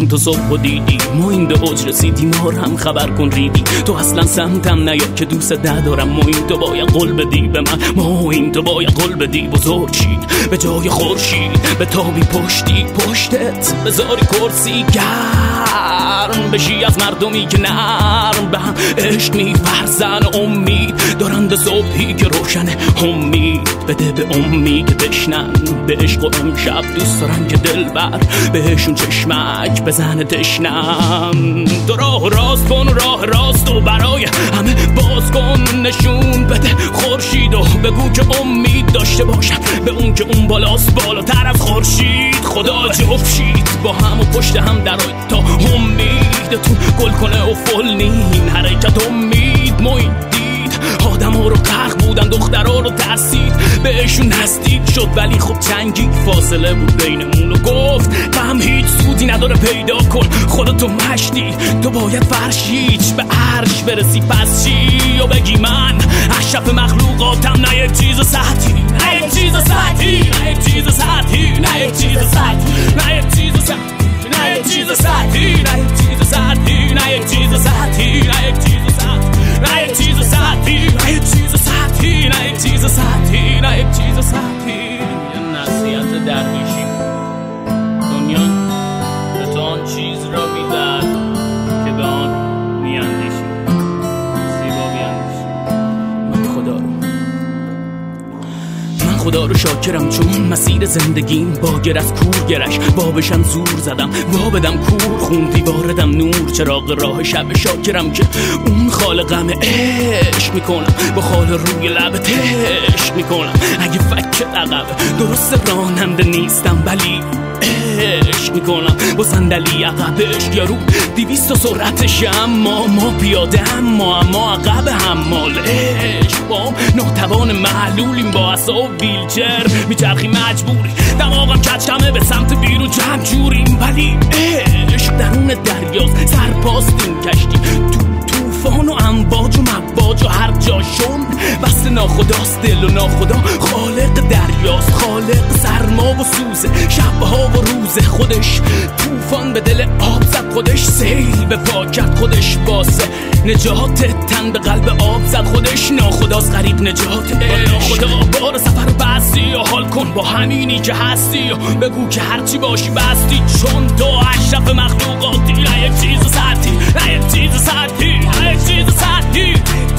تو صبح دیدی ما این به اوج رسیدیم، ما هم خبر کن ریدی. تو اصلا سمتم نیا که دوست ندارم، ما این تو باید قول بدی به من، ما این تو باید قول بدی. بزرگ شید به جای خورشید، به تابی پشتت بذاری کرسی گرم بشی از مردمی که نرم به هم عشق می‌ورزن. امید دارن به صبحی که روشنه، امید بده به امید بشنن به عشق و امشب دوست دارن که دلبر بهشون چشمک بزنه تشنم. تو راه راست کن و راه راست و برای همه باز کن، نشون بده خورشید و بگو که امید داشته باشم به اون که اون بالاست بالاتر از خورشید. خدا جفت شید با هم و پشت هم درای تا امیدتون گل کنه و فل نین حرکت امید محیط دید. آدم ها رو غرق بودن، دخترها رو ترسید بهشون نزدیک شد ولی خب چنگی فاصله بود بینمون و گفت غم هیچ سودی نداره پیدا کن خودتو مشتی. تو باید فرشیچ به عرش برسی پس چی و بگی من اشرف مخلوقاتم، نه یک چیز سطحی، نه یک چیز سطحی، نه یک چیز سطحی، نه یک چیز سطحی، نه یک چیز سطحی، نه یک چیز سطحی، نه یک چیز سطحی، نه یک چیز سطحی، نه یک چیز سطحی، نه یک چیز سطحی، نه یک چیز سطحی، نه یک چیز سطحی، نه یک چیز سطحی. یه نصیحت درویشی، دنیا به تو آن چیز را می‌دهد که به آن می‌اندیشی. زیبا بیاندیشی. من خدا رو شاکرم چون مسیر زندگیم باگر از کور گرش بابشم زور زدم وا بدم کور خوندی واردم نور چراغ راه شب. شاکرم که اون خالقم عشق میکنم با خال روی لب تشک میکنم. اگه فکر عقب درست راننده نیستم ولی عشق میکنم با صندلی عقبش یارو 200 سرعتش، اما ما پیاده اما عقب حمال عشق با ناتوان معلولیم با عصا ویلچر میچرخی مجبوری دماغم کچمه به سمت بیرون جمع جوریم ولی عشق درون دریاست سرپاستیم کشتی طوفان و امواج و مواج و هر جاشون بس ناخداست دل و ناخدا خالق دریاست خالق سرما و سوزه شبها و روز خودش طوفان به دل آب زد خودش سیل به پا کرد خودش واسه نجات تن به قلب آب زد خودش ناخداست غریب نجات ناخدا بار سفر بستی و حال کن با همینی که هستی و بگو که هرچی باشی بستی چون تو اشرف مخلوقاتی. نه یک چیز سطحی، نه یک چیز سطحی، نه یک چیز سطحی،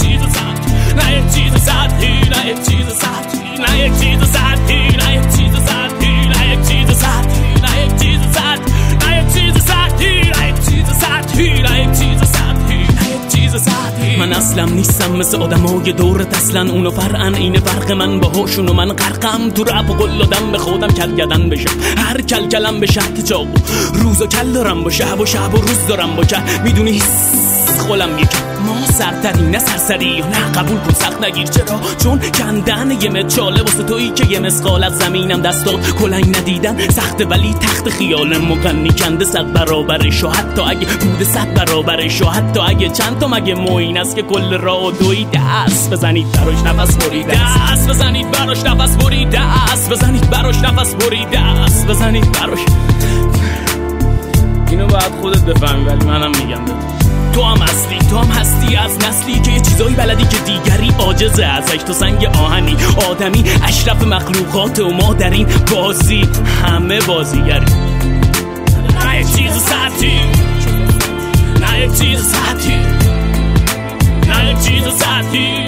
نه یک چیز سطحی، نه یک چیز سطحی، نه یک چیز سطحی، نه یک چیز سطحی، نه یک چیز سطحی، نه یک چیز سطحی، نه یک چیز سطحی، نه یک چیز سطحی، نه یک چیز سطحی، نه یک چیز سطحی. من اصلا نیستم مثل آدمای دورت اصلا اونو فرقن اینه فرق من باهاشون و من غرقم تو رپ و قل دادم به خودم کلگدن بشم هر کلکلم به شرط چاقو روز و کل دارم با شب و روز دارم با کل میدونی خولم یک ما سرتری نه سرسری نه قبول کن سخت نگیر چرا چون کندن یه مچاله واسه تویی که یه مسقال از زمینم دستات کلنگ ندیدن سخته ولی تخت خیال مغنی کنده 100 برابرش و حتی اگه بوده 100 برابرش و حتی اگه چند تا مگه موین است که کل راه دوی دست بزنید براش نفس برید دست بزنید براش نفس برید دست بزنید براش نفس برید دست بزنید براش. اینو باید خودت بفهمی ولی منم میگم تو هم هستی از نسلی که یه چیزایی بلدی که دیگری عاجزه ازش. تو سنگ آهنی آدمی اشرف مخلوقات و ما در این بازی همه بازیگری. نه یک چیز سطحی، نه یک چیز سطحی، نه یک چیز سطحی،